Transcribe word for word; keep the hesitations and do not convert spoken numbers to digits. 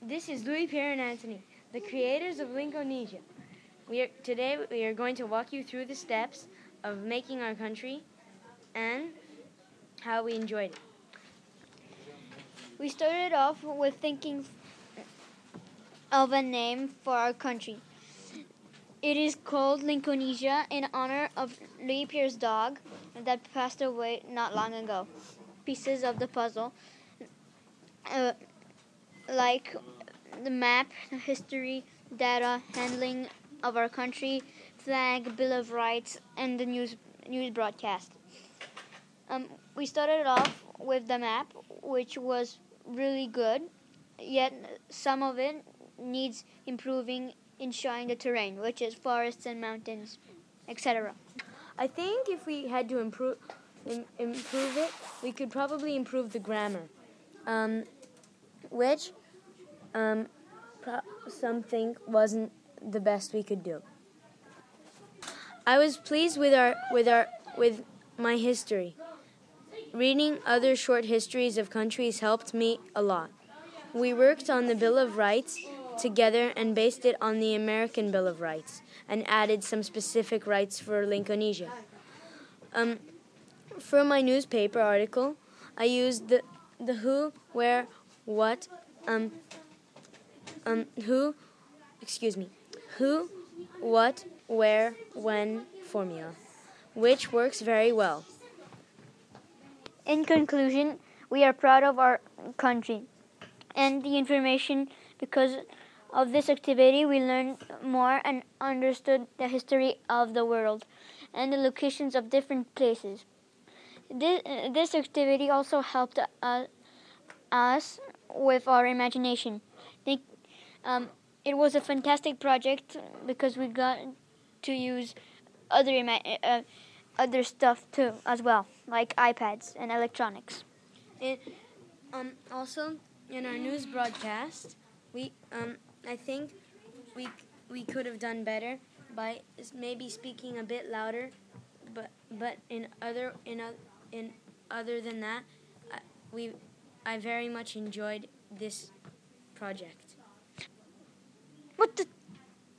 This is Louis, Pierre, and Anthony, the creators of Linkonesia. We are, today we are going to walk you through the steps of making our country and how we enjoyed it. We started off with thinking of a name for our country. It is called Linkonesia in honor of Louis Pierre's dog that passed away not long ago. Pieces of the puzzle, uh, like the map, history, data, handling of our country, flag, Bill of Rights, and the news news broadcast. Um, we started off with the map, which was really good, yet some of it needs improving in showing the terrain, which is forests and mountains, et cetera. I think if we had to improve im- improve it, we could probably improve the grammar, um, which um, pro- some think wasn't the best we could do. I was pleased with our with our with my history. Reading other short histories of countries helped me a lot. We worked on the Bill of Rights together and based it on the American Bill of Rights and added some specific rights for Linkonesia. Um, for my newspaper article, I used the the who, where, what, um, um, who, excuse me, who, what, where, when formula, which works very well. In conclusion, we are proud of our country and the information. Because of this activity, we learned more and understood the history of the world and the locations of different places. This, this activity also helped uh, us with our imagination. They, um, it was a fantastic project because we got to use other ima- uh, other stuff too as well, like iPads and electronics. It um, also in our news broadcast, we um, I think we we could have done better by maybe speaking a bit louder, but but in other in a, in other than that, I, we I very much enjoyed this project. What the